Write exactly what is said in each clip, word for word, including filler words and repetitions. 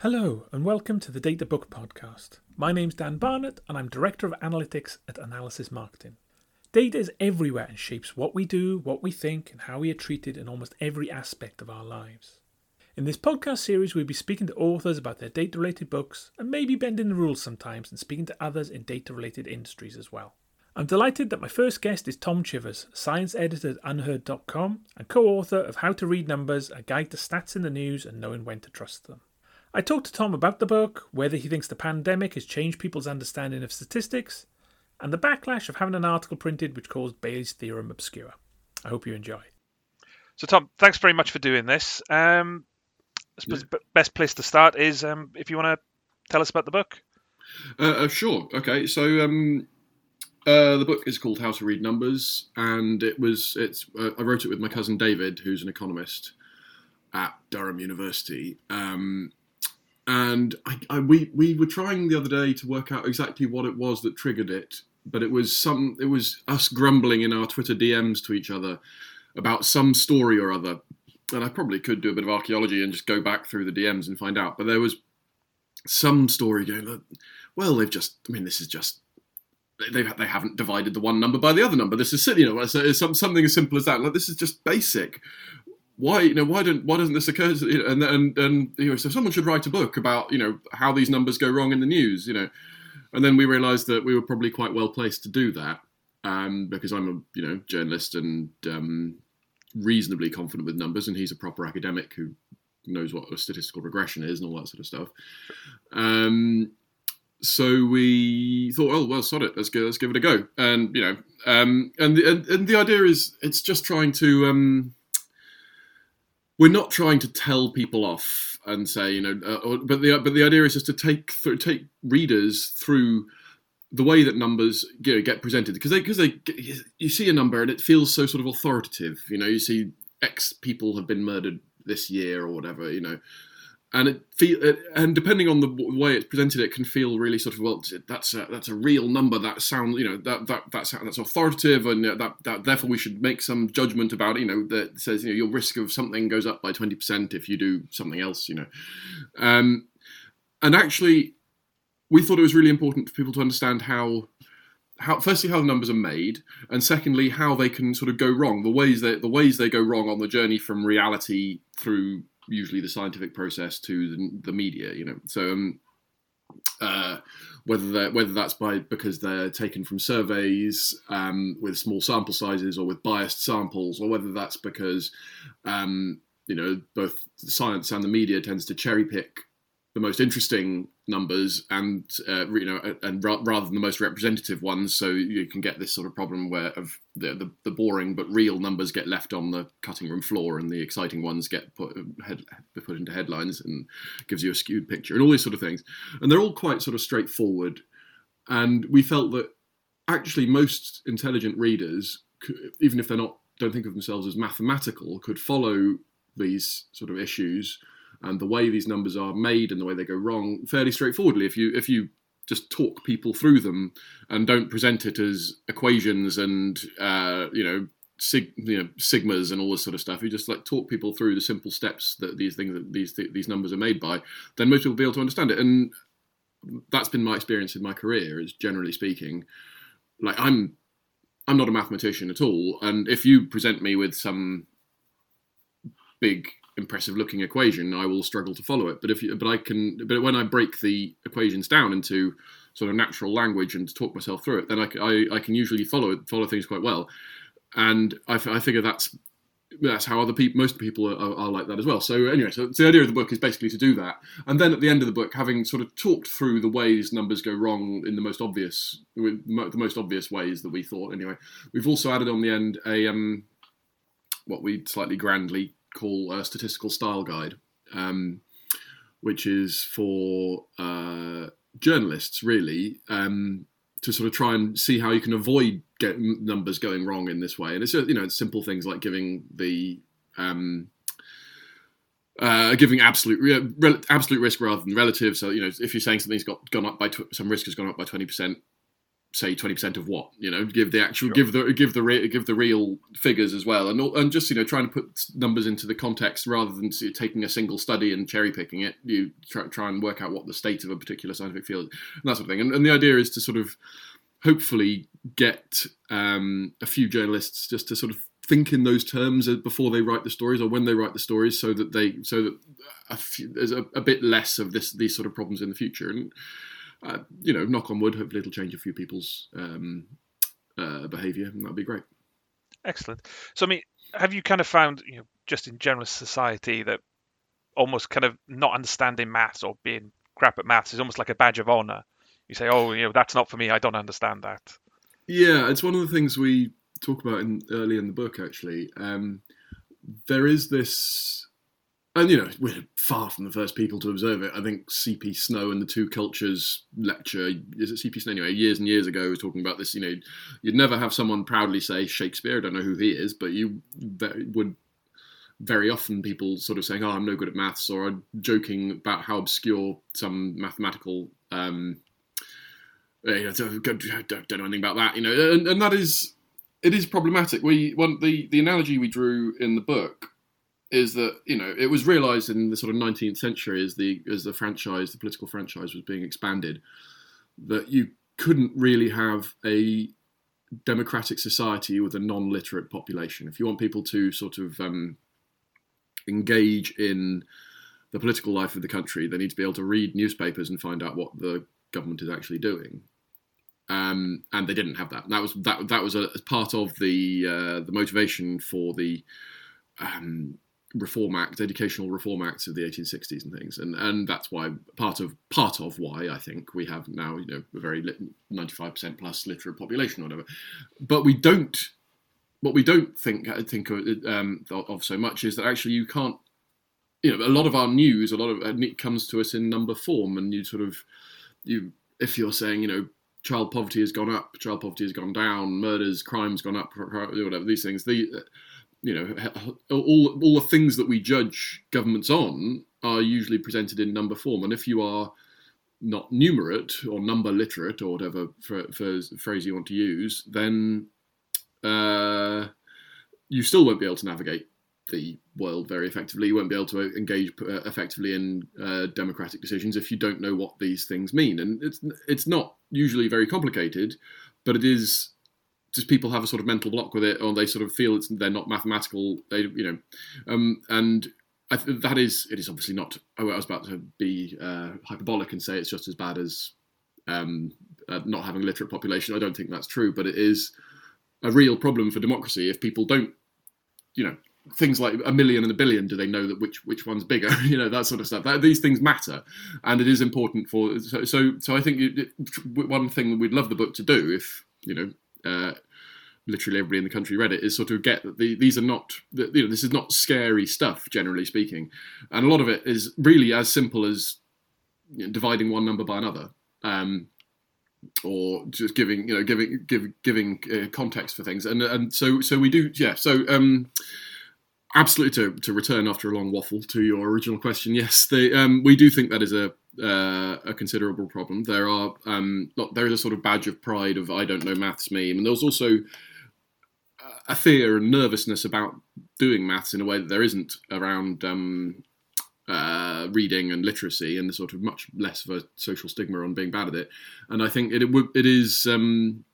Hello and welcome to the Data Book Podcast. My name's Dan Barnett and I'm Director of Analytics at Analysys Marketing. Data is everywhere and shapes what we do, what we think and how we are treated in almost every aspect of our lives. In this podcast series we'll be speaking to authors about their data-related books and maybe bending the rules sometimes and speaking to others in data-related industries as well. I'm delighted that my first guest is Tom Chivers, science editor at unheard dot com and co-author of How to Read Numbers, a guide to stats in the news and knowing when to trust them. I talked to Tom about the book, whether he thinks the pandemic has changed people's understanding of statistics, and the backlash of having an article printed which caused Bayes' theorem obscure. I hope you enjoy. So Tom, thanks very much for doing this. Um, I suppose Yeah. the best place to start is um, if you want to tell us about the book. Uh, uh, sure. Okay. So um, uh, the book is called How to Read Numbers, and it was it's uh, I wrote it with my cousin David, who's an economist at Durham University. Um, and I, I, we we were trying the other day to work out exactly what it was that triggered it, but it was some it was us grumbling in our Twitter D Ms to each other about some story or other. And I probably could do a bit of archaeology and just go back through the D Ms and find out. But there was some story going, well, they've just, I mean, this is just, they they haven't divided the one number by the other number. This is, you know, it's, it's something as simple as that. Like, this is just basic. Why, you know, why don't, why doesn't this occur? And, and, and, you know, so someone should write a book about, you know, how these numbers go wrong in the news, you know. And then we realised that we were probably quite well placed to do that, um, because I'm a, you know, journalist and um, reasonably confident with numbers, and he's a proper academic who knows what a statistical regression is and all that sort of stuff. Um, so we thought, oh well, sod it, let's go, let's give it a go. And you know, um, and, the, and and the idea is, it's just trying to. Um, we're not trying to tell people off and say, you know, uh, or, but the but the idea is just to take th- take readers through the way that numbers, you know, get presented, because they because they you see a number and it feels so sort of authoritative. You know, you see X people have been murdered this year or whatever, you know, and it feel it, and depending on the way it's presented, it can feel really sort of, well, that's a, that's a real number, that sound, you know, that that that's that's authoritative, and that that therefore we should make some judgment about it, you know, that says, you know, your risk of something goes up by twenty percent if you do something else, you know, um, and actually we thought it was really important for people to understand how. How, firstly, how the numbers are made, and secondly, how they can sort of go wrong. The ways that the ways they go wrong on the journey from reality through usually the scientific process to the, the media. You know, so um, uh, whether whether that's by because they're taken from surveys um, with small sample sizes or with biased samples, or whether that's because um, you know, both science and the media tends to cherry pick the most interesting numbers and uh, you know, and ra- rather than the most representative ones, so you can get this sort of problem where of the, the the boring but real numbers get left on the cutting room floor, and the exciting ones get put head, put into headlines and gives you a skewed picture, and all these sort of things. And they're all quite sort of straightforward. And we felt that actually most intelligent readers, even if they're not don't think of themselves as mathematical, could follow these sort of issues and the way these numbers are made and the way they go wrong fairly straightforwardly if you if you just talk people through them and don't present it as equations and uh, you know, sig, you know sigmas and all this sort of stuff. You just like talk people through the simple steps that these things that these these numbers are made by. Then most people will be able to understand it, and that's been my experience in my career. Is generally speaking, like I'm I'm not a mathematician at all, and if you present me with some big impressive looking equation, I will struggle to follow it. But if you, but I can, but when I break the equations down into sort of natural language and talk myself through it, then I, I, I can usually follow follow things quite well. And I, I figure that's that's how other people, most people are, are, are like that as well. So anyway, so, so the idea of the book is basically to do that. And then at the end of the book, having sort of talked through the ways numbers go wrong in the most obvious, with the most obvious ways that we thought. Anyway, we've also added on the end a um, what we slightly grandly call a statistical style guide, um, which is for uh, journalists, really, um, to sort of try and see how you can avoid get numbers going wrong in this way. And it's, you know, it's simple things like giving the um, uh, giving absolute re- absolute risk rather than relative. So, you know, if you're saying something's got gone up by tw- some risk has gone up by twenty percent, say twenty percent of what, you know, give the actual, sure. give the give the re, give the real figures as well, and and just, you know, trying to put numbers into the context rather than taking a single study and cherry picking it. You try, try and work out what the state of a particular scientific field and that sort of thing. And, and the idea is to sort of hopefully get um, a few journalists just to sort of think in those terms before they write the stories or when they write the stories, so that they so that a few, there's a, a bit less of this these sort of problems in the future. And Uh, you know, knock on wood, hopefully it'll change a few people's um, uh, behaviour, and that'd be great. Excellent. So, I mean, have you kind of found, you know, just in general society, that almost kind of not understanding maths or being crap at maths is almost like a badge of honour? You say, oh, you know, that's not for me, I don't understand that. Yeah, it's one of the things we talk about in, early in the book, actually. Um, there is this... And, you know, we're far from the first people to observe it. I think C P Snow and the Two Cultures lecture, is it C P Snow anyway, years and years ago, was talking about this, you know, you'd never have someone proudly say Shakespeare, I don't know who he is, but you would very often people sort of saying, oh, I'm no good at maths, or joking about how obscure some mathematical, um, you know, don't know anything about that, you know, and, and that is, it is problematic. We, one, the, the analogy we drew in the book is that, you know, it was realised in the sort of nineteenth century as the as the franchise, the political franchise was being expanded, that you couldn't really have a democratic society with a non-literate population. If you want people to sort of um, engage in the political life of the country, they need to be able to read newspapers and find out what the government is actually doing. Um, and they didn't have that. And that was that that was a, as part of the uh, the motivation for the um, Reform Act, Educational Reform Acts of the eighteen sixties and things, and and that's why part of part of why I think we have now, you know, a very ninety-five percent plus literate population or whatever. But we don't, what we don't think think of, um, of so much is that actually you can't, you know, a lot of our news, a lot of it comes to us in number form, and you sort of, you if you're saying, you know, child poverty has gone up, child poverty has gone down, murders, crimes gone up, whatever, these things, the you know, all all the things that we judge governments on are usually presented in number form. And if you are not numerate or number literate or whatever for, for phrase you want to use, then uh, you still won't be able to navigate the world very effectively. You won't be able to engage uh, effectively in uh, democratic decisions if you don't know what these things mean. And it's it's not usually very complicated, but it is. Just people have a sort of mental block with it, or they sort of feel it's, they're not mathematical. They, you know, um, and I th- that is it is obviously not. Oh, I was about to be uh, hyperbolic and say it's just as bad as um, uh, not having a literate population. I don't think that's true, but it is a real problem for democracy if people don't, you know, things like a million and a billion. Do they know that which which one's bigger? You know, that sort of stuff. That, these things matter, and it is important for. So so, so I think it, it, one thing that we'd love the book to do, if you know. Uh, literally everybody in the country read it, is sort of get that the, these are not, you know, this is not scary stuff, generally speaking. And a lot of it is really as simple as, you know, dividing one number by another, um, or just giving, you know, giving give, giving uh, context for things. And and so so we do, yeah. So um, absolutely, to, to return after a long waffle to your original question, yes, the, um, we do think that is a Uh, a considerable problem. There are um, not, there is a sort of badge of pride of I don't know maths meme, and there's also a fear and nervousness about doing maths in a way that there isn't around um, uh, reading and literacy, and there's sort of much less of a social stigma on being bad at it. And I think it it, it is um,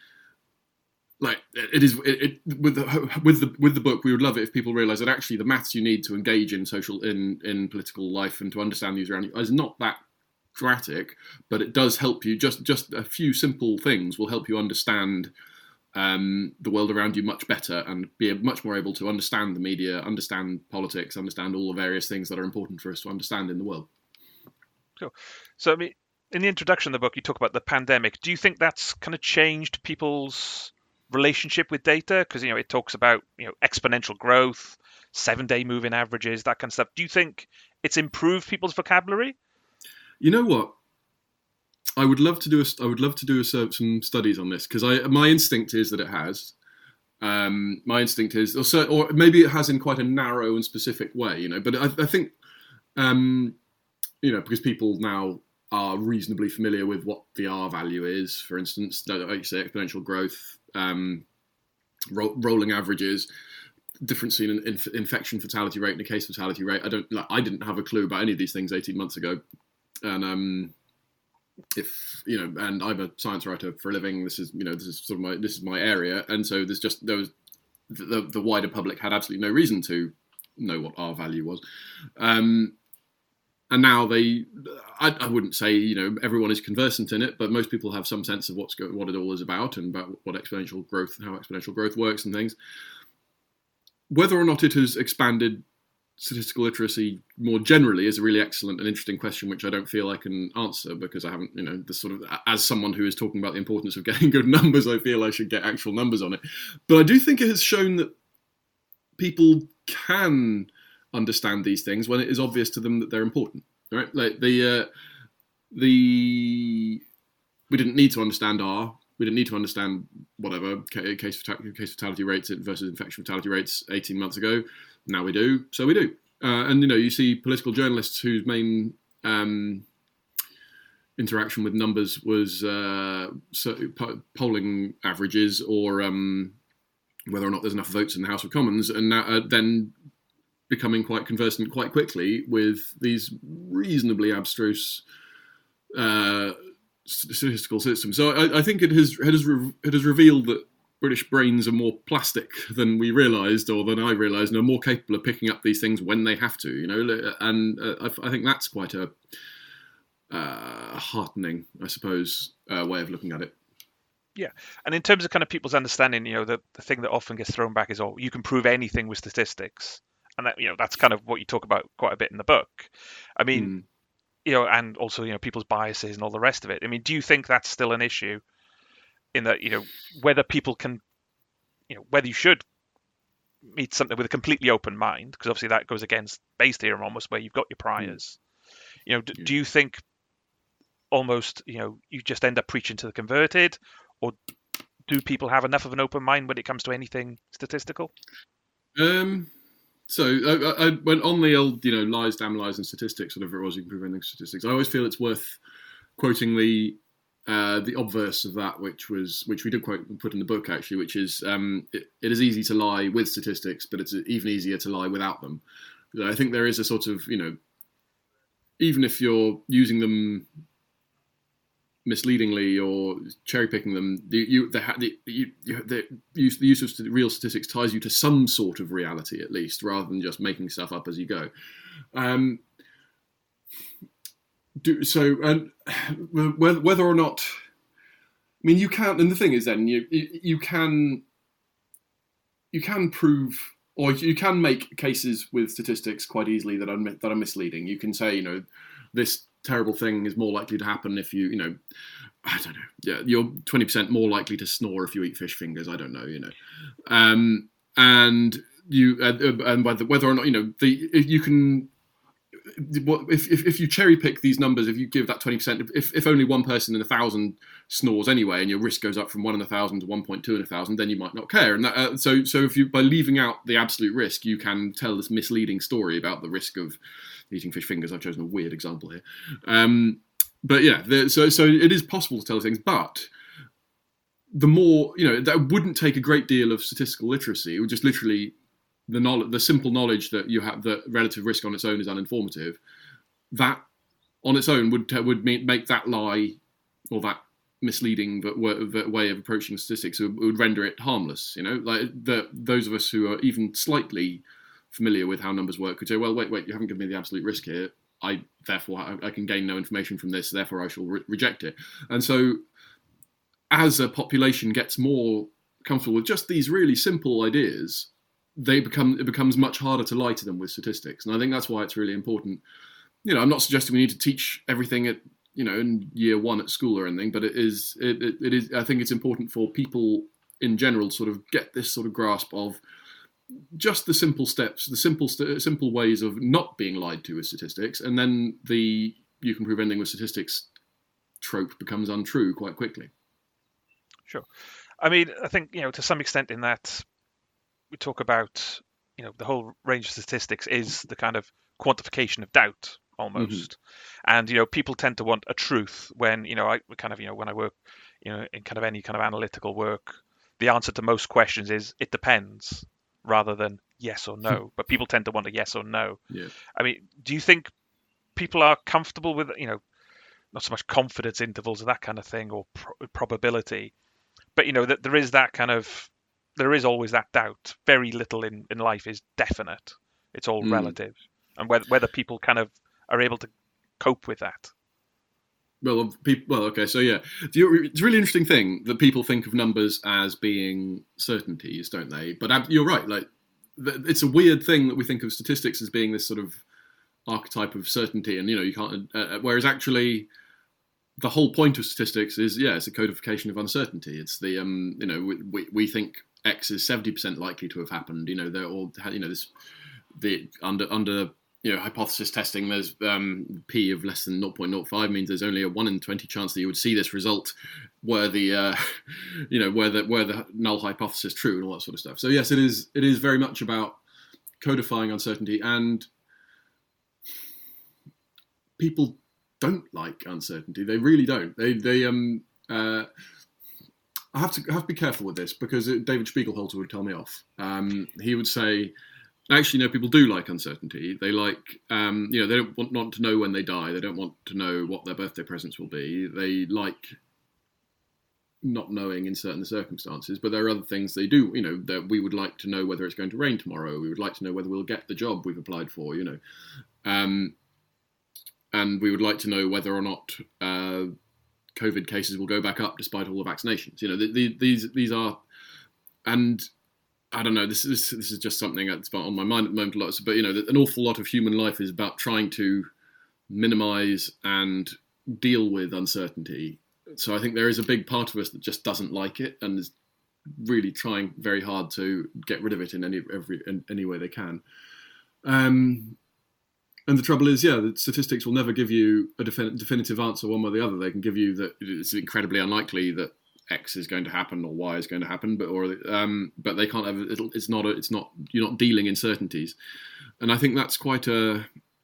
like it is it, it, with the with the with the book. We would love it if people realise that actually the maths you need to engage in social in in political life and to understand these around you is not that dramatic, but it does help you. Just just a few simple things will help you understand um, the world around you much better and be much more able to understand the media, understand politics, understand all the various things that are important for us to understand in the world. Cool. So I mean, in the introduction of the book, you talk about the pandemic. Do you think that's kind of changed people's relationship with data? Because, you know, it talks about, you know, exponential growth, seven day moving averages, that kind of stuff. Do you think it's improved people's vocabulary? You know what? I would love to do a, I would love to do a, some studies on this, because I my instinct is that it has. Um, my instinct is, or, so, or maybe it has in quite a narrow and specific way, you know. But I, I think, um, you know, because people now are reasonably familiar with what the R value is, for instance, like you say, exponential growth, um, ro- rolling averages, difference in inf- infection fatality rate and a case fatality rate. I don't, like, I didn't have a clue about any of these things eighteen months ago, and um, if you know, and I'm a science writer for a living. This is, you know, this is sort of my this is my area, and so there's just there was the, the wider public had absolutely no reason to know what R value was. Um, And now they, I, I wouldn't say, you know, everyone is conversant in it, but most people have some sense of what's go, what it all is about and about what exponential growth, how exponential growth works and things. Whether or not it has expanded statistical literacy more generally is a really excellent and interesting question, which I don't feel I can answer because I haven't, you know, the sort of, as someone who is talking about the importance of getting good numbers, I feel I should get actual numbers on it. But I do think it has shown that people can understand these things when it is obvious to them that they're important, right? Like the uh, the we didn't need to understand R, we didn't need to understand whatever case fatality, case fatality rates versus infection fatality rates eighteen months ago. Now we do, so we do. Uh, and you know, you see political journalists whose main um, interaction with numbers was uh, so, po- polling averages or um, whether or not there's enough votes in the House of Commons, and now, uh, then. becoming quite conversant quite quickly with these reasonably abstruse uh, statistical systems. So I, I think it has it has re- it has revealed that British brains are more plastic than we realised, or than I realised, and are more capable of picking up these things when they have to. You know, and uh, I, I think that's quite a uh, heartening, I suppose, uh, way of looking at it. Yeah, and in terms of kind of people's understanding, you know, the, the thing that often gets thrown back is, oh, you can prove anything with statistics. And that, you know, that's kind of what you talk about quite a bit in the book. I mean, mm. you know, and also, you know, people's biases and all the rest of it. I mean, do you think that's still an issue in that, you know, whether people can, you know, whether you should meet something with a completely open mind, because obviously that goes against Bayes' theorem almost, where you've got your priors. Mm. You know, do, do you think almost, you know, you just end up preaching to the converted, or do people have enough of an open mind when it comes to anything statistical? Um. So I, I went on the old, you know, lies, damn lies, and statistics, whatever it was, you can prove anything statistics. I always feel it's worth quoting the uh, the obverse of that, which was which we did quote put in the book actually, which is um, it, it is easy to lie with statistics, but it's even easier to lie without them. I think there is a sort of, you know, even if you're using them misleadingly or cherry picking them, the, you, the, the, you, the, use, the use of real statistics ties you to some sort of reality, at least, rather than just making stuff up as you go. Um, do, so, and whether, whether or not, I mean, you can, and the thing is, then you you can you can prove, or you can make cases with statistics quite easily that are that are misleading. You can say, you know, this terrible thing is more likely to happen if you, you know, I don't know. Yeah, you're twenty percent more likely to snore if you eat fish fingers. I don't know, you know, um, and you uh, and by the, whether or not, you know, the if you can, if if if you cherry pick these numbers, if you give that twenty percent, if if only one person in a thousand snores anyway, and your risk goes up from one in a thousand to one point two in a thousand, then you might not care. And that, uh, so so if you, by leaving out the absolute risk, you can tell this misleading story about the risk of eating fish fingers. I've chosen a weird example here. Um, but yeah, the, so so it is possible to tell things, but the more, you know, that wouldn't take a great deal of statistical literacy. It would just literally, the knowledge, the simple knowledge that you have, that relative risk on its own is uninformative, that on its own would would make that lie or that misleading way of approaching statistics would, would render it harmless. You know, like the, those of us who are even slightly familiar with how numbers work could say, well, wait, wait, you haven't given me the absolute risk here. I therefore I, I can gain no information from this. Therefore, I shall re- reject it. And so, as a population gets more comfortable with just these really simple ideas, they become it becomes much harder to lie to them with statistics. And I think that's why it's really important. You know, I'm not suggesting we need to teach everything at, you know, in year one at school or anything, but it is it, it, it is I think it's important for people in general to sort of get this sort of grasp of just the simple steps, the simple st- simple ways of not being lied to with statistics, and then the you can prove anything with statistics trope becomes untrue quite quickly. Sure. I mean, I think, you know, to some extent in that we talk about, you know, the whole range of statistics is the kind of quantification of doubt almost. Mm-hmm. And, you know, people tend to want a truth when, you know, I kind of, you know, when I work, you know, in kind of any kind of analytical work, the answer to most questions is it depends rather than yes or no. But people tend to want a yes or no. Yeah. I mean, do you think people are comfortable with, you know, not so much confidence intervals or that kind of thing, or pro- probability, but, you know, that there is that kind of, there is always that doubt. Very little in, in life is definite. It's all mm. relative. And whether, whether people kind of are able to cope with that. Well, people, well, okay, so yeah, it's a really interesting thing that people think of numbers as being certainties, don't they? But you're right, like, it's a weird thing that we think of statistics as being this sort of archetype of certainty, and, you know, you can't, uh, whereas actually the whole point of statistics is, yeah, it's a codification of uncertainty. It's the, um, you know, we, we think X is seventy percent likely to have happened, you know, they're all, you know, this, the, under, under, you know, hypothesis testing, there's um, P of less than zero point zero five means there's only a one in twenty chance that you would see this result where the, uh, you know, where the, where the null hypothesis true and all that sort of stuff. So yes, it is, it is very much about codifying uncertainty, and people don't like uncertainty. They really don't. They, they, um, uh, I have to I have to be careful with this because David Spiegelhalter would tell me off. Um, he would say, actually, no, people do like uncertainty. They like, um, you know, they don't want not to know when they die. They don't want to know what their birthday presents will be. They like not knowing in certain circumstances. But there are other things they do. You know, that we would like to know whether it's going to rain tomorrow. We would like to know whether we'll get the job we've applied for. You know, um, and we would like to know whether or not uh, COVID cases will go back up despite all the vaccinations. You know, the, the, these these are, and I don't know. This is this is just something that's on my mind at the moment a lot. But, you know, an awful lot of human life is about trying to minimise and deal with uncertainty. So I think there is a big part of us that just doesn't like it and is really trying very hard to get rid of it in any every in any way they can. Um, and the trouble is, yeah, the statistics will never give you a defin- definitive answer one way or the other. They can give you that it's incredibly unlikely that X is going to happen or Y is going to happen, but or um, but they can't have. It'll, it's not. A, it's not. You're not dealing in certainties, and I think that's quite a.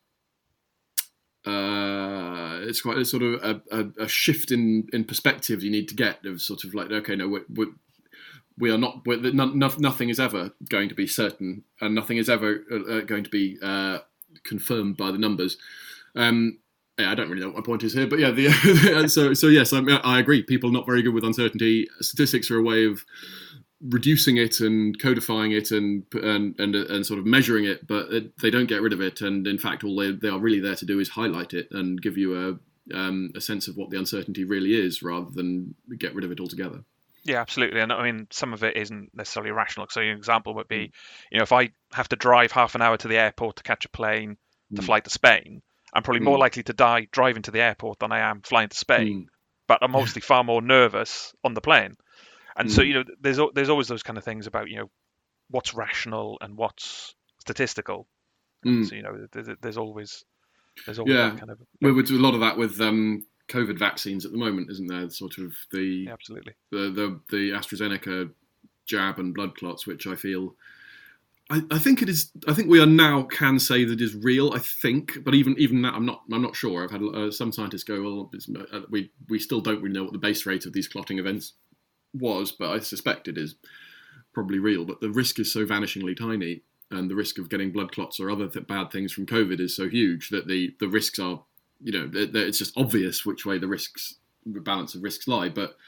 Uh, it's quite a sort of a, a, a shift in, in perspective you need to get of sort of like, okay, no, we're, we're, we are not. We're, no, nothing is ever going to be certain, and nothing is ever uh, going to be uh, confirmed by the numbers. Um, Yeah, I don't really know what my point is here, but yeah. The, so, so yes, I, I agree. People are not very good with uncertainty. Statistics are a way of reducing it and codifying it and and and, and sort of measuring it, but it, they don't get rid of it. And in fact, all they, they are really there to do is highlight it and give you a um, a sense of what the uncertainty really is, rather than get rid of it altogether. Yeah, absolutely. And I mean, some of it isn't necessarily rational. So an example would be, you know, if I have to drive half an hour to the airport to catch a plane to mm. fly to Spain, I'm probably more mm. likely to die driving to the airport than I am flying to Spain. Mm. But I'm mostly far more nervous on the plane. And mm. so, you know, there's there's always those kind of things about, you know, what's rational and what's statistical. Mm. So, you know, there's, there's always there's always yeah. that kind of. Yeah, we do a lot of that with um, COVID vaccines at the moment, isn't there? Sort of the yeah, absolutely the, the the AstraZeneca jab and blood clots, which I feel. I, I think it is. I think we are now can say that is real. I think, but even even that, I'm not. I'm not sure. I've had uh, some scientists go, well, it's, uh, we we still don't really know what the base rate of these clotting events was, but I suspect it is probably real. But the risk is so vanishingly tiny, and the risk of getting blood clots or other th- bad things from COVID is so huge that the the risks are, you know, they're, they're, it's just obvious which way the risks, the balance of risks lie. But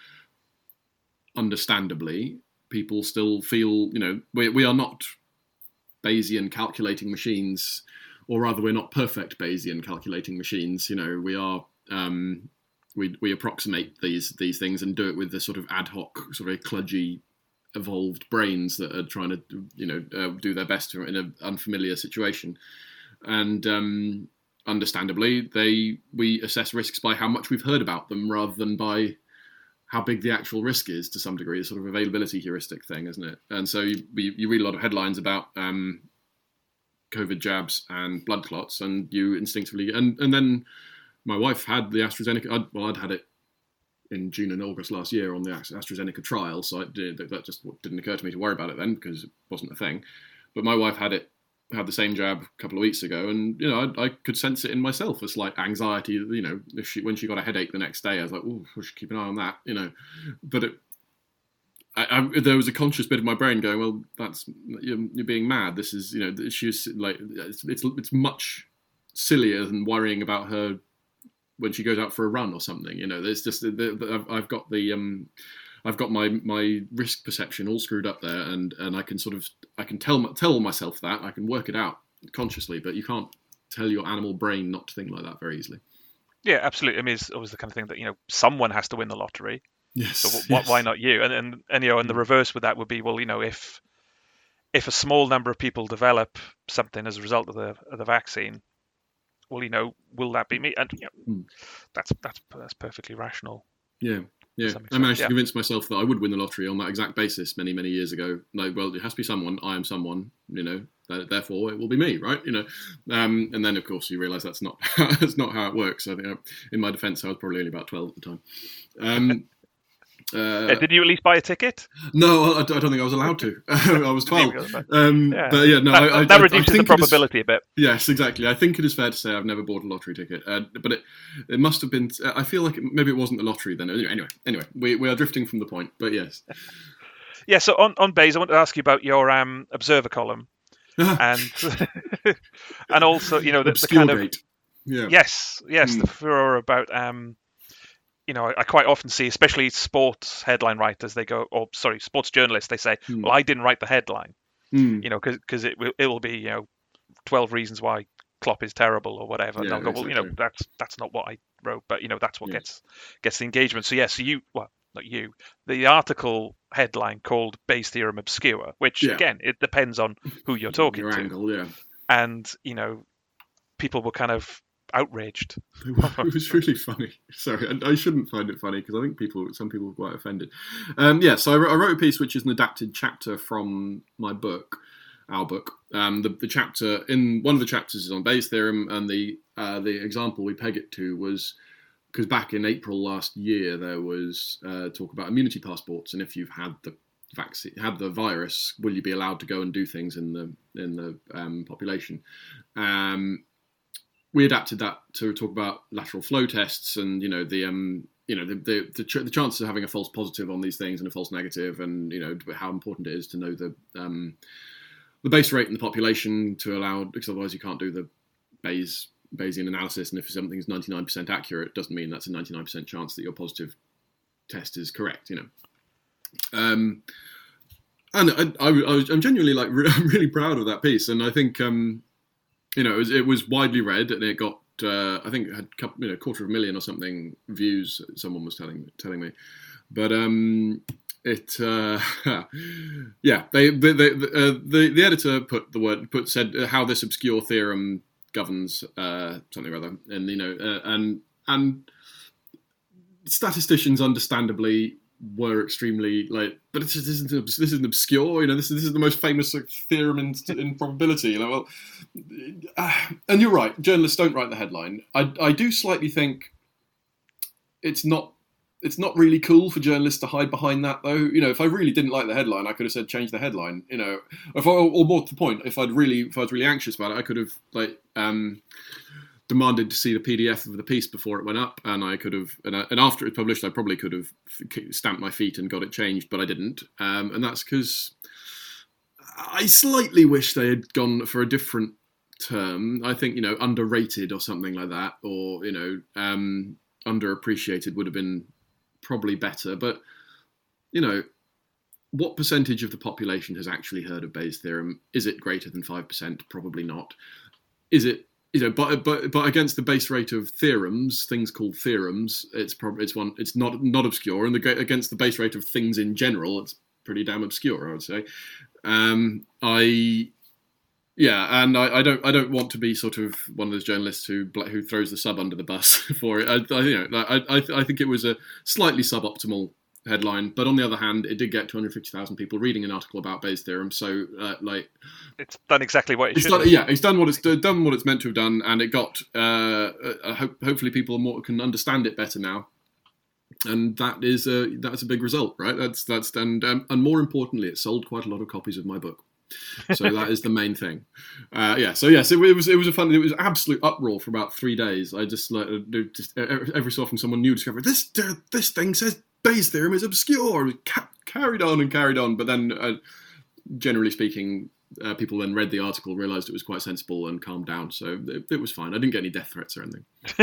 understandably, people still feel, you know, we we are not Bayesian calculating machines, or rather we're not perfect Bayesian calculating machines. You know, we are um, we we approximate these these things and do it with the sort of ad hoc, sort of kludgy, evolved brains that are trying to, you know, uh, do their best in an unfamiliar situation. And um, understandably, they we assess risks by how much we've heard about them rather than by how big the actual risk is, to some degree, a sort of availability heuristic thing, isn't it? And so you, you read a lot of headlines about um, COVID jabs and blood clots, and you instinctively... And, and then my wife had the AstraZeneca... I'd, well, I'd had it in June and August last year on the AstraZeneca trial, so I did, that just didn't occur to me to worry about it then, because it wasn't a thing. But my wife had it had the same jab a couple of weeks ago, and you know I, I could sense it in myself, a slight anxiety. You know, if she when she got a headache the next day, I was like, oh, I should keep an eye on that. You know, but it, I, I, there was a conscious bit of my brain going, well, that's you're, you're being mad. This is you know she's like it's, it's it's much sillier than worrying about her when she goes out for a run or something. You know, there's just the, the, I've, I've got the um, I've got my, my risk perception all screwed up there, and, and I can sort of I can tell tell myself that I can work it out consciously, but you can't tell your animal brain not to think like that very easily. Yeah, absolutely. I mean, it's always the kind of thing that you know someone has to win the lottery. Yes. So wh- yes. why not you? And, and and you know, and the reverse with that would be, well, you know, if if a small number of people develop something as a result of the of the vaccine, well, you know, will that be me? And you know, mm. that's that's that's perfectly rational. Yeah, yeah. I managed yeah. to convince myself that I would win the lottery on that exact basis many, many years ago. Like, well, it has to be someone. I am someone. You know, therefore it will be me, right? You know, um, and then of course you realise that's not that's not how it works. I think, I, in my defence, I was probably only about twelve at the time. Um, Uh, did you at least buy a ticket? No, I, I don't think I was allowed to. I was twelve. Um, yeah. But yeah, no, that, I, I, that reduces I think the probability is, a bit. Yes, exactly. I think it is fair to say I've never bought a lottery ticket, uh, but it it must have been. I feel like it, maybe it wasn't the lottery then. Anyway, anyway, anyway, we we are drifting from the point. But yes. Yeah. So on on Bayes, I want to ask you about your um, Observer column, and and also you know the, the kind of yeah. yes yes mm. the furor about. Um, You know, I quite often see, especially sports headline writers, they go, or sorry, sports journalists, they say, mm. well, I didn't write the headline, mm. you know, because it will it will be, you know, twelve reasons why Klopp is terrible or whatever. Yeah, and I'll go, exactly. well, you know, that's that's not what I wrote, but, you know, that's what yeah. gets gets the engagement. So, yeah, so you, well, not you, the article headline called Bayes' Theorem Obscure, which, yeah. again, it depends on who you're talking Your to. Angle, yeah. And, you know, people were kind of outraged. It was really funny. Sorry, I, I shouldn't find it funny because I think people, some people were quite offended. Um, yeah, so I wrote, I wrote a piece which is an adapted chapter from my book, our book. Um, the, the chapter in one of the chapters is on Bayes' theorem, and the uh, the example we peg it to was because back in April last year there was uh, talk about immunity passports, and if you've had the vaccine, had the virus, will you be allowed to go and do things in the in the um, population? Um, We adapted that to talk about lateral flow tests, and you know the um, you know the the, the, ch- the chances of having a false positive on these things and a false negative, and you know how important it is to know the um, the base rate in the population to allow, because otherwise you can't do the Bayes Bayesian analysis. And if something's ninety-nine percent accurate, it doesn't mean that's a ninety-nine percent chance that your positive test is correct. You know, um, and I, I, I was, I'm genuinely like re- I'm really proud of that piece, and I think. Um, You know, it was, it was widely read, and it got, uh, I think, it had you know, a quarter of a million or something views. Someone was telling telling me, but um, it, uh, yeah, they, they, they uh, the the editor put the word put said how this obscure theorem governs uh, something or other, and you know, uh, and and statisticians, understandably, were extremely like, but this isn't this isn't obscure. You know, this is this is the most famous theorem in, in probability. You know, well, uh, and you're right. Journalists don't write the headline. I I do slightly think it's not it's not really cool for journalists to hide behind that, though. You know, if I really didn't like the headline, I could have said change the headline. You know, if I, or more to the point, if I'd really if I was really anxious about it, I could have like. Um, demanded to see the P D F of the piece before it went up, and I could have, and, I, and after it was published, I probably could have stamped my feet and got it changed, but I didn't. Um, and that's because I slightly wish they had gone for a different term. I think, you know, underrated or something like that, or, you know, um, underappreciated would have been probably better. But, you know, what percentage of the population has actually heard of Bayes' theorem? Is it greater than five percent? Probably not. Is it, you know, but but but against the base rate of theorems, things called theorems, it's probably it's one it's not not obscure, and the, against the base rate of things in general, it's pretty damn obscure, I would say. Um, I yeah, and I, I don't I don't want to be sort of one of those journalists who who throws the sub under the bus for it. I, I you know I I I think it was a slightly suboptimal headline, but on the other hand, it did get two hundred fifty thousand people reading an article about Bayes' theorem. So, uh, like, it's done exactly what it it's should. Done, have. Yeah, it's done what it's done what it's meant to have done, and it got. Uh, uh, hope, hopefully, people more can understand it better now, and that is a that's a big result, right? That's that's and um, and more importantly, it sold quite a lot of copies of my book. So that is the main thing. Uh, yeah. So yes, it, it was it was a fun. It was absolute uproar for about three days. I just like just every so often someone new discovered this this thing says Bayes' theorem is obscure. Ca- carried on and carried on, but then uh, generally speaking, uh, people then read the article, realised it was quite sensible, and calmed down. So it, it was fine. I didn't get any death threats or anything.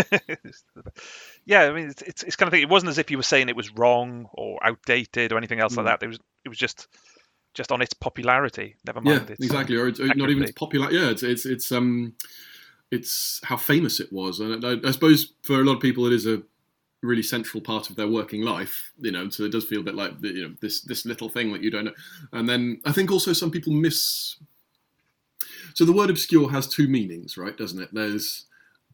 Yeah, I mean, it's, it's it's kind of thing. It wasn't as if you were saying it was wrong or outdated or anything else mm. like that. It was it was just. Just on its popularity, never mind. Yeah, its, exactly. Or, it's, or not even its popular. Yeah, it's it's it's um, it's how famous it was, and I, I suppose for a lot of people, it is a really central part of their working life. You know, so it does feel a bit like you know this this little thing that you don't know. And then I think also some people miss. So the word obscure has two meanings, right? Doesn't it? There's,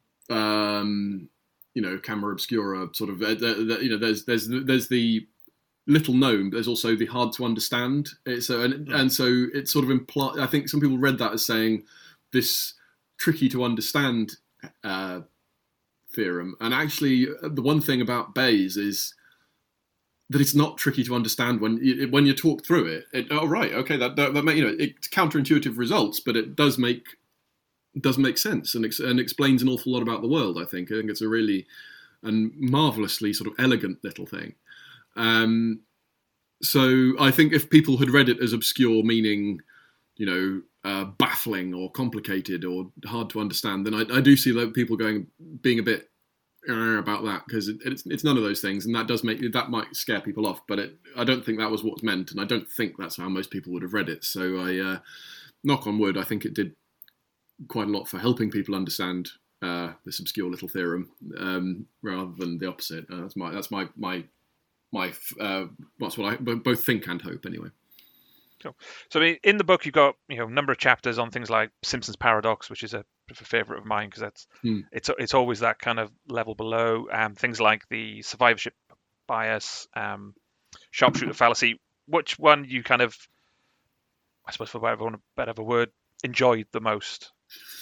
um, you know, camera obscura, sort of. Uh, the, the, you know, there's there's there's the little known, but there's also the hard to understand. It's, uh, and, mm. and so it sort of implies, I think some people read that as saying this tricky to understand uh, theorem. And actually, the one thing about Bayes is that it's not tricky to understand when you, when you talk through it. it oh, right, okay, that, that, that you know, it's counterintuitive results, but it does make does make sense and, ex- and explains an awful lot about the world, I think. I think it's a really and marvellously sort of elegant little thing. Um, so I think if people had read it as obscure, meaning, you know, uh, baffling or complicated or hard to understand, then I, I do see that people going, being a bit uh, about that, because it, it's, it's none of those things, and that does make that might scare people off. But it, I don't think that was what's meant, and I don't think that's how most people would have read it. So I, uh, knock on wood, I think it did quite a lot for helping people understand uh, this obscure little theorem, um, rather than the opposite. Uh, that's my that's my my. My uh, that's what I both think and hope anyway. Cool. So I mean, in the book you've got you know a number of chapters on things like Simpson's paradox, which is a, a favourite of mine because that's hmm. it's it's always that kind of level below. Um, things like the survivorship bias, um, sharpshooter fallacy. Which one you kind of, I suppose for whatever one better of a word, enjoyed the most?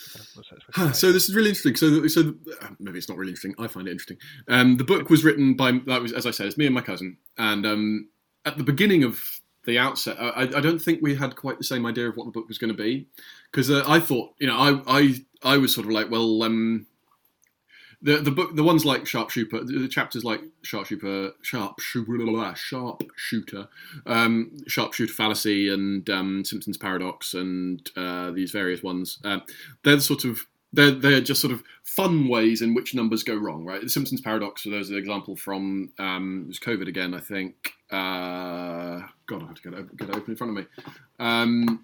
So this is really interesting. So, so maybe it's not really interesting. I find it interesting. Um, the book was written by, that was, as I said, it's me and my cousin. And um, at the beginning of the outset, I, I don't think we had quite the same idea of what the book was going to be, because uh, I thought, you know, I, I, I was sort of like, well, um, the the book, the ones like Sharpshooter, the chapters like Sharpshooter, Sharpshooter, Sharpshooter, um, Sharpshooter fallacy, and um, Simpson's paradox, and uh, these various ones. Uh, they're sort of they're they're just sort of fun ways in which numbers go wrong, right? The Simpsons paradox. So there's an example from um, it was COVID again, I think. Uh, God, I have to get it, get it open in front of me. Um,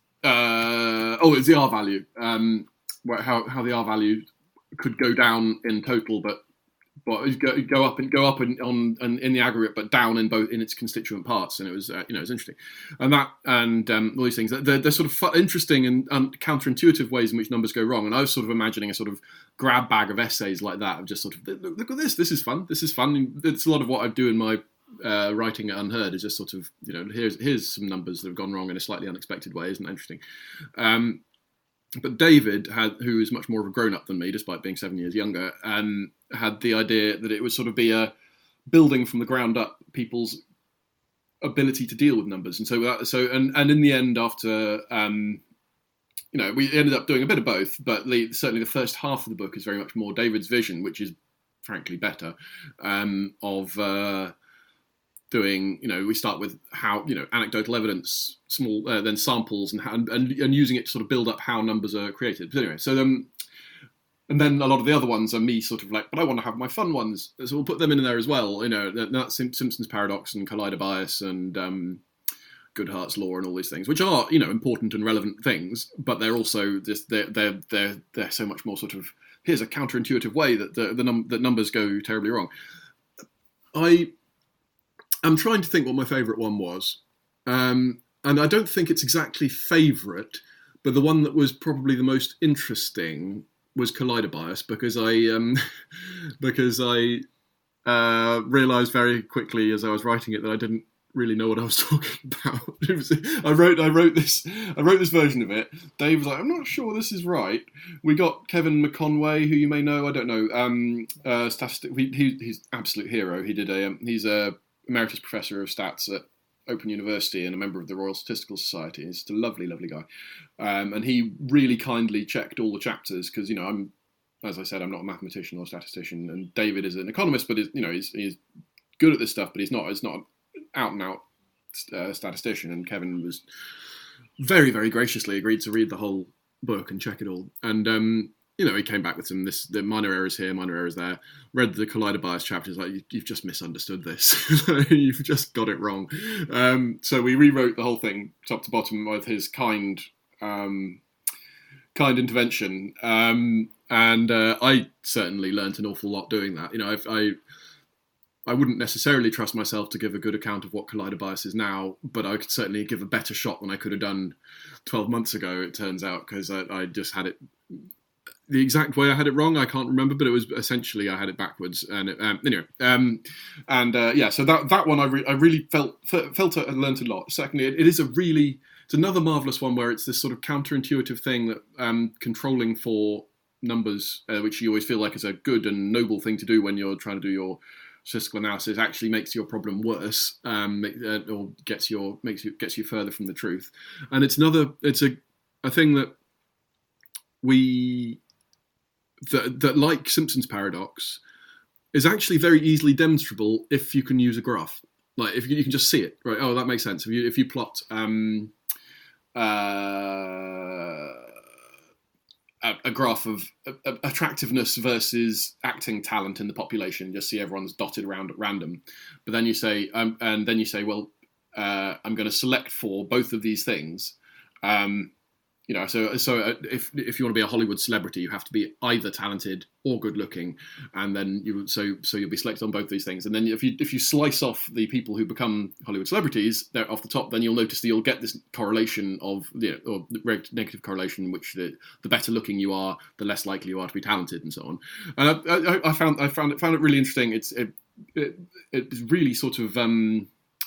uh, oh, it's the R value. Um, how how the R value could go down in total, but but go, go up and go up and on and in the aggregate, but down in both in its constituent parts. And it was uh, you know it was interesting, and that and um, all these things they're, they're sort of fun, interesting and, and counterintuitive ways in which numbers go wrong. And I was sort of imagining a sort of grab bag of essays like that of just sort of look, look at this, this is fun, this is fun. And it's a lot of what I do in my uh, writing at Unheard is just sort of you know here's here's some numbers that have gone wrong in a slightly unexpected way. Isn't that interesting? Um, But David, had, who is much more of a grown-up than me, despite being seven years younger, um, had the idea that it would sort of be a building from the ground up people's ability to deal with numbers. And so, that, so and, and in the end, after, um, you know, we ended up doing a bit of both, but the, certainly the first half of the book is very much more David's vision, which is frankly better, um, of... Uh, doing, you know, we start with how, you know, anecdotal evidence, small, uh, then samples, and, how, and and using it to sort of build up how numbers are created. But anyway, so um, and then a lot of the other ones are me sort of like, but I want to have my fun ones, so we'll put them in there as well. You know, that's Simpson's paradox and collider bias and um, Goodhart's law and all these things, which are, you know, important and relevant things, but they're also just they're they're they're they're so much more sort of here's a counterintuitive way that the the num- that numbers go terribly wrong. I. I'm trying to think what my favourite one was. Um, and I don't think it's exactly favourite, but the one that was probably the most interesting was collider bias, because I um, because I uh, realised very quickly as I was writing it that I didn't really know what I was talking about. It was, I wrote I wrote this I wrote this version of it. Dave was like, I'm not sure this is right. We got Kevin McConway, who you may know, I don't know, um, uh, statistic. He, he, he's absolute hero. He did a um, he's a emeritus professor of stats at Open University and a member of the Royal Statistical Society. He's a lovely, lovely guy. Um, and he really kindly checked all the chapters because, you know, I'm, as I said, I'm not a mathematician or a statistician, and David is an economist, but, is, you know, he's, he's good at this stuff, but he's not, he's not an out and out uh, statistician. And Kevin was very, very graciously agreed to read the whole book and check it all. And, um, you know, he came back with some this the minor errors here, minor errors there. Read the collider bias chapters, like you, you've just misunderstood this. You've just got it wrong. Um, so we rewrote the whole thing top to bottom with his kind, um, kind intervention, um, and uh, I certainly learnt an awful lot doing that. You know, I've, I I wouldn't necessarily trust myself to give a good account of what collider bias is now, but I could certainly give a better shot than I could have done twelve months ago. It turns out because I, I just had it. The exact way I had it wrong, I can't remember, but it was essentially I had it backwards. And it, um, anyway, um, and uh, yeah, so that that one I, re- I really felt felt I learnt a lot. Secondly, it, it is a really it's another marvelous one where it's this sort of counterintuitive thing that um, controlling for numbers, uh, which you always feel like is a good and noble thing to do when you're trying to do your statistical analysis, actually makes your problem worse, um, uh, or gets your makes you gets you further from the truth. And it's another it's a a thing that we. That, that, like Simpson's paradox, is actually very easily demonstrable if you can use a graph. Like if you, you can just see it, right? Oh, that makes sense. If you if you plot um, uh, a, a graph of uh, attractiveness versus acting talent in the population, just see everyone's dotted around at random. But then you say, um, and then you say, well, uh, I'm going to select for both of these things. Um, You know, so so if if you want to be a Hollywood celebrity, you have to be either talented or good looking, and then you so so you'll be selected on both these things. And then if you if you slice off the people who become Hollywood celebrities, they're off the top, then you'll notice that you'll get this correlation of you know, or negative correlation, in which the the better looking you are, the less likely you are to be talented, and so on. And I, I, I found I found it found it really interesting. It's it, it it's really sort of um,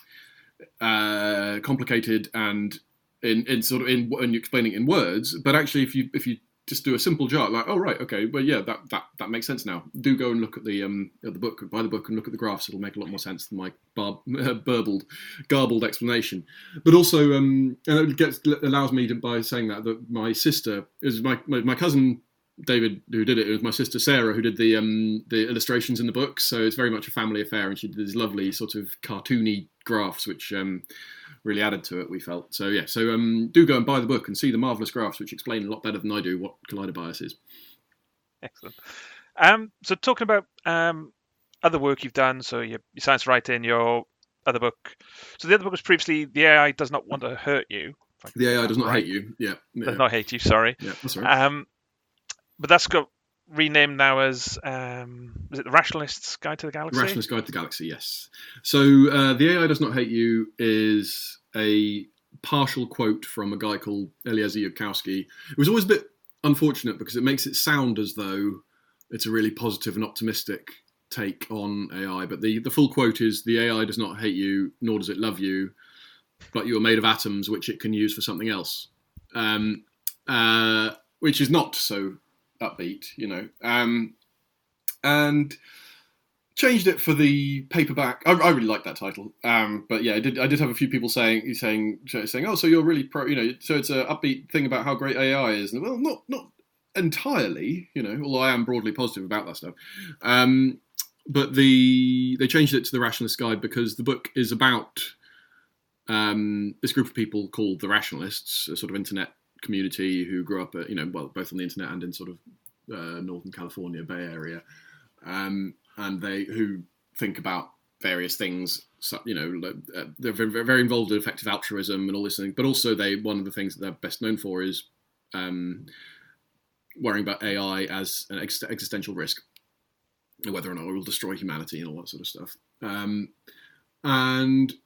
uh, complicated and. In, in sort of in when you're explaining in words, but actually, if you if you just do a simple chart, like oh right, okay, well yeah, that that, that makes sense now. Do go and look at the um at the book, buy the book, and look at the graphs. It'll make a lot more sense than my bar, uh, burbled, garbled explanation. But also, um, and it gets allows me to by saying that that my sister is my my, my cousin. David, who did it, it was my sister Sarah who did the um, the illustrations in the book. So it's very much a family affair, and she did these lovely sort of cartoony graphs, which um, really added to it. We felt so yeah. So um, do go and buy the book and see the marvelous graphs, which explain a lot better than I do what collider bias is. Excellent. Um, so talking about um, other work you've done, so your, your science writing, your other book. So the other book was previously The A I Does Not Want to Hurt You. The A I Does Not right. Hate You. Yeah, yeah. Does not hate you. Sorry. Yeah, that's right. Um, But that's got renamed now as, um, is it The Rationalist's Guide to the Galaxy? Rationalist's Guide to the Galaxy, yes. So uh, The A I Does Not Hate You is a partial quote from a guy called Eliezer Yudkowsky. It was always a bit unfortunate because it makes it sound as though it's a really positive and optimistic take on A I. But the, the full quote is, the A I does not hate you, nor does it love you, but you are made of atoms which it can use for something else. Um, uh, which is not so... upbeat, you know, um, and changed it for the paperback. I, I really like that title, um, but yeah, I did. I did have a few people saying, saying, saying, "Oh, so you're really pro," you know. So it's an upbeat thing about how great A I is, and well, not not entirely, you know. Although I am broadly positive about that stuff, um, but the they changed it to the Rationalist Guide because the book is about um, this group of people called the Rationalists, a sort of internet community who grew up, at, you know, well, both on the internet and in sort of uh, Northern California, Bay Area, um, and they who think about various things. So, you know, uh, they're very, very involved in effective altruism and all this thing. But also, they one of the things that they're best known for is um, worrying about A I as an ex- existential risk, whether or not it will destroy humanity and all that sort of stuff. Um, and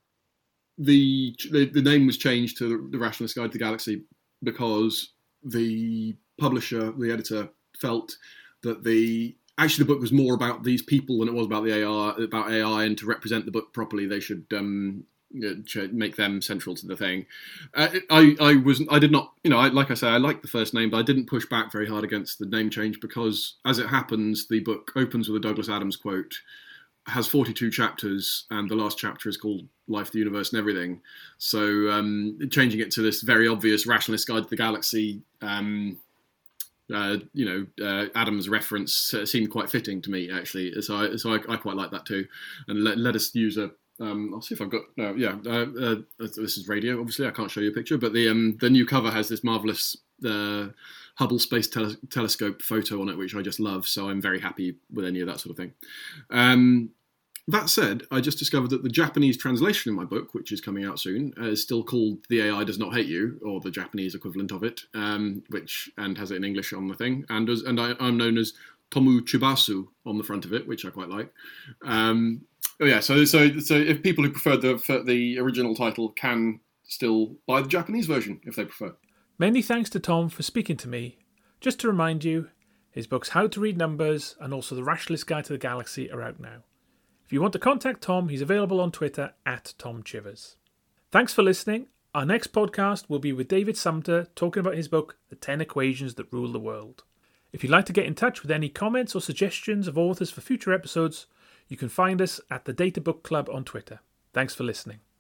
the, the the name was changed to the, the Rationalist Guide to the Galaxy because the publisher, the editor, felt that the actually the book was more about these people than it was about the A I, about A I, and to represent the book properly, they should um, make them central to the thing. Uh, I I was I did not, you know, I, like I say, I liked the first name, but I didn't push back very hard against the name change because, as it happens, the book opens with a Douglas Adams quote, has forty-two chapters, and the last chapter is called Life, the Universe, and Everything. So um, changing it to this very obvious Rationalist Guide to the Galaxy, um, uh, you know, uh, Adam's reference uh, seemed quite fitting to me, actually. So I, so I, I quite like that too. And let, let us use a, um, I'll see if I've got, no, yeah, uh, uh, this is radio, obviously, I can't show you a picture, but the um, the new cover has this marvellous uh, Hubble Space Tele- Telescope photo on it, which I just love, so I'm very happy with any of that sort of thing. Um, that said, I just discovered that the Japanese translation in my book, which is coming out soon, uh, is still called The A I Does Not Hate You, or the Japanese equivalent of it, um, which and has it in English on the thing, and as, and I, I'm known as Tomu Chibasu on the front of it, which I quite like. Um, oh yeah, so so so if people who prefer the the original title can still buy the Japanese version if they prefer. Many thanks to Tom for speaking to me. Just to remind you, his books How to Read Numbers and also The Rationalist Guide to the Galaxy are out now. If you want to contact Tom, he's available on Twitter at Tom Chivers. Thanks for listening. Our next podcast will be with David Sumter talking about his book, The Ten Equations That Rule the World. If you'd like to get in touch with any comments or suggestions of authors for future episodes, you can find us at the Data Book Club on Twitter. Thanks for listening.